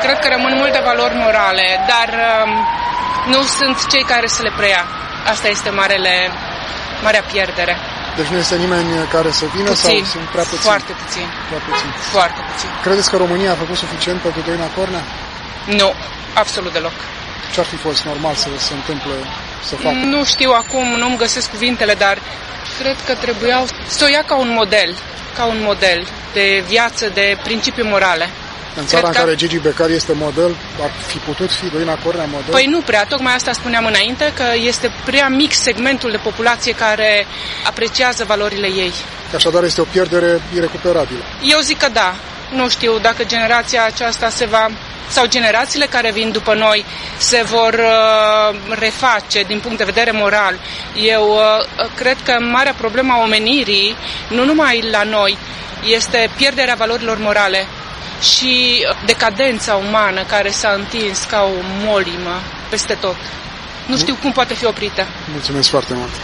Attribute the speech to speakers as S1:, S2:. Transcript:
S1: cred că rămân multe valori morale, dar nu sunt cei care să le preia. Asta este marea pierdere.
S2: Deci nu este nimeni care să vină
S1: puțin,
S2: sau sunt prea puțini?
S1: Foarte puțin. Foarte puțin.
S2: Credeți că România a făcut suficient pentru Doina Cornea?
S1: Nu, absolut deloc.
S2: Ce-ar fi fost normal să se întâmple, să facă?
S1: Nu știu acum, nu-mi găsesc cuvintele, dar cred că trebuiau să o ia ca un model de viață, de principii morale.
S2: În țara în care Gigi Becali este model, ar fi putut fi Doina Cornea model?
S1: Păi nu prea, tocmai asta spuneam înainte, că este prea mic segmentul de populație care apreciază valorile ei.
S2: Așadar este o pierdere irecuperabilă.
S1: Eu zic că da. Nu știu dacă generația aceasta sau generațiile care vin după noi se vor reface din punct de vedere moral. Eu cred că marea problemă a omenirii, nu numai la noi, este pierderea valorilor morale și decadența umană care s-a întins ca o molimă peste tot. Nu știu cum poate fi oprită.
S2: Mulțumesc foarte mult!